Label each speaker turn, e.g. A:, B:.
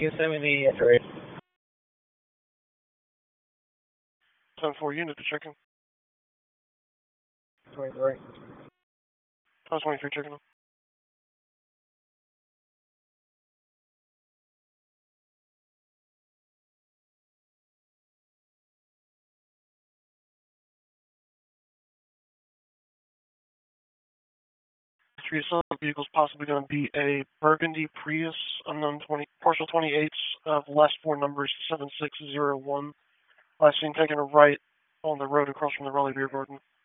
A: Yosemite X-ray.
B: 10-4 unit to check in.
A: 23.
B: 23 checking in. Some vehicles possibly going to be a Burgundy Prius, unknown 20, partial 28s of last four numbers 7601. Last seen taking a right on the road across from the Raleigh Beer Garden.